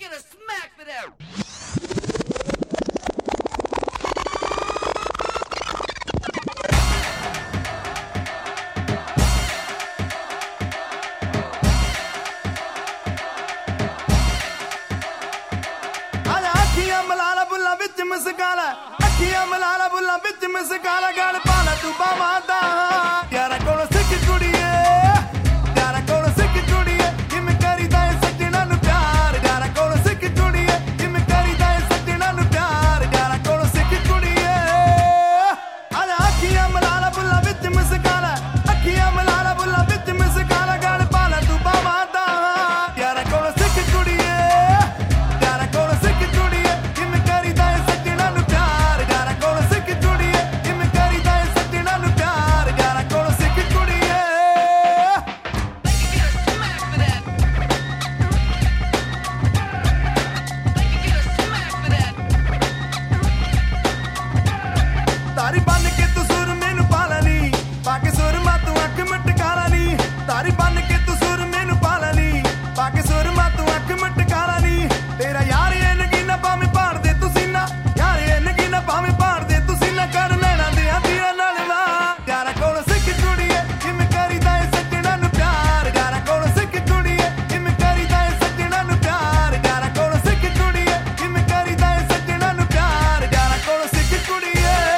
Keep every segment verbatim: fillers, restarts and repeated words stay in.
get a smack for that. Musicala, Akia Malala, Bulla, Bitch, Musicala, got a pala to Bamada. Yara Kola Siki Judia, Yara Kola Siki Judia, give me Carita and Satin on the car, Yara Kola Siki Judia, give me Carita and Satin on the car, Yara Kola Siki Judia. Akia Malala, Bulla, Bitch, Musicala, Akia Malala, Bulla, Bitch, Musicala, got a pala to Bamada. Yara Kola Siki Judia, Yara Kola Siki Judia, give me Carita and Satin on the car, Yara Kola Siki Judia, give me Carita and Satin on the car, Yara Kola Siki Judia. ਤਾਰੀ ਬੰਨ ਕੇ ਤੂੰ ਸੁਰ ਮੈਨੂੰ ਪਾਲਾ ਨੀ ਪਾ ਕੇ ਸੁਰ ਮਾ ਤੂੰ ਅੱਖ ਮਟਕਾਲਾ ਨੀ ਤਾਰੀ ਬੰਨ ਕੇ ਤੂੰ ਸੁਰ ਮੈਨੂੰ ਪਾਲਾ ਨੀ ਪਾ ਕੇ ਸੁਰ ਮਾ ਤੂੰ ਅੱਖ ਮਟਕਾਲਾ ਨੀ ਤੇਰਾ ਯਾਰ ਇਹ ਨਗੀਨਾ ਭਾਵੇਂ ਪਾੜ ਦੇ ਤੂੰ ਸੀਨਾ ਯਾਰ ਇਹ ਨਗੀਨਾ ਭਾਵੇਂ ਪਾੜ ਦੇ ਤੂੰ ਸੀਨਾ ਕਰ ਲੈਣਾ ਦੇ ਆਂਦੀਆਂ ਨਾਲ ਨਾ ਯਾਰਾ ਕੋਲ ਸਿੱਖ ਜੁੜੀਏ ਕਿਵੇਂ ਕਰੀਦਾ ਏ ਸੱਜਣਾ ਨੂੰ ਪਿਆਰ ਯਾਰਾ ਕੋਲ ਸਿੱਖ ਜੁੜੀਏ ਕਿਵੇਂ ਕਰੀਦਾ ਏ ਸੱਜਣਾ ਨੂੰ ਪਿਆਰ ਯਾਰਾ ਕੋਲ ਸਿੱਖ ਜੁੜੀਏ ਕਿਵੇਂ ਕਰੀਦਾ ਏ ਸੱਜਣਾ ਨੂੰ ਪਿਆਰ ਯਾਰਾ ਕੋਲ ਸਿੱਖ ਜੁੜੀਏ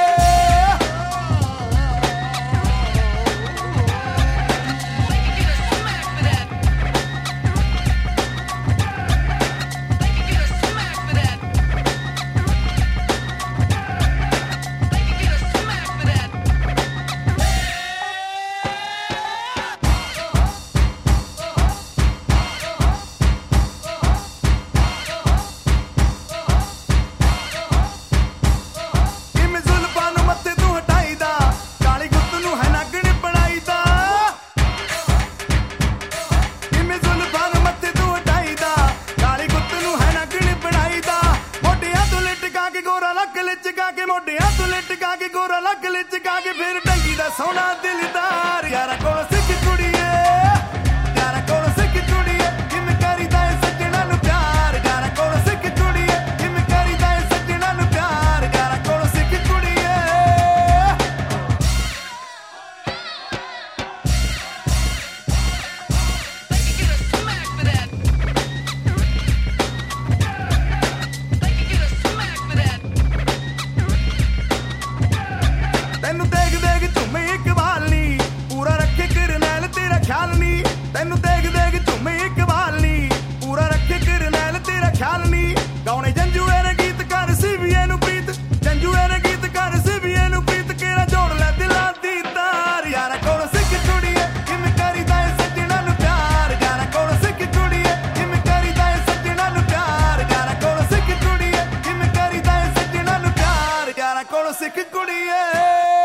ਕਿਵੇਂ ਜ਼ੁਲਫਾਂ ਨੂੰ ਮੱਥੇ ਤੂੰ ਹਟਾਈਦਾ ਕਾਲੀ ਗੁੱਤ ਨੂੰ ਹੈ ਨਗਣ ਬਣਾਈਦਾ ਕਿਵੇਂ ਜ਼ੁਲਫਾਂ ਨੂੰ ਮੱਥੇ ਤੂੰ ਹਟਾਈਦਾ ਕਾਲੀ ਗੁੱਤ ਨੂੰ ਹੈ ਨਗਣ ਬਣਾਈਦਾ ਮੋਢਿਆਂ ਤੋਂ ਲਟਕਾ ਕੇ ਗੋਰਾ ਲੱਕ ਲਚਕਾ ਕੇ ਮੋਢਿਆਂ ਤੋਂ ਲਟਕਾ ਕੇ ਗੋਰਾ ਲੱਕ ਲਚਕਾ ਕੇ ਫਿਰ ਡੰਗੀ ਦਾ ਸੋਹਣਾ ਦਿਲਦਾਰ ਯਾਰਾ ਕੋਲ ਸਿੱਖ ਕੁੜੀਏ ਯਾਰਾ ਕੋਲ ਸਿੱਖ ਕੁੜੀਏ ਕਿਵੇਂ ਕਰੀਦਾ ਏ ਸੱਜਣਾ ਨੂੰ ਪਿਆਰ ਯਾਰਾ ਕੋਲ ਸਿੱਖ ਕੁੜੀਏ ਕਿਵੇਂ ਕਰੀਦਾ ਏ ਸੱਜਣਾ ਨੂੰ ਪਿਆਰ ਯਾਰਾ ਕੋਲ ਸਿੱਖ ਕੁੜੀਏ ਤੈਨੂੰ ਦੇਖ ਦੇਖ ਝੁੰਮੇ ਇੱਕ ਵਾਲ ਨੀ ਪੂਰਾ ਰੱਖੇ ਕਰਨੈਲ ਤੇਰਾ ਖਿਆਲ ਨੀ ਤੈਨੂੰ ਦੇਖ ਦੇਖ ਝੁੰਮੇ ਇੱਕ ਵਾਲ ਨੀ ਪੂਰਾ ਰੱਖੇ ਕਰਨੈਲ ਤੇਰਾ ਖਿਆਲ ਨੀ ਗਾਉਣੇ ਜੰਜੂਏ ਨੇ ਗੀਤ ਕਰ ਸੀਵੀਏ ਨੂੰ ਪ੍ਰੀਤ ਜੰਜੂਏ ਨੇ ਗੀਤ ਕਰ ਸੀਵੀਏ ਨੂੰ ਪ੍ਰੀਤ ਕਿਹੜਾ ਜੋੜ ਲੈ ਦਿਲਾਂ ਦੀ ਤਾਰ ਯਾਰਾ ਕੋਲ ਸਿੱਖ ਜੁੜੀਏ ਕਿਵੇਂ ਕਰੀਦਾ ਏ ਸੱਜਣਾ ਨੂੰ ਪਿਆਰ ਯਾਰਾ ਕੋਲ ਸਿੱਖ ਜੁੜੀਏ ਕਿਵੇਂ ਕਰੀਦਾ ਏ ਸੱਜਣਾ ਨੂੰ ਪਿਆਰ ਯਾਰਾ ਕੋਲ ਸਿੱਖ ਜੁੜੀਏ ਕਿਵੇਂ ਕਰੀਦਾ ਏ ਸੱਜਣਾ ਨੂੰ ਪਿਆਰ ਯਾਰਾ ਕੋਲ ਸਿੱਖ ਕੁੜੀਏ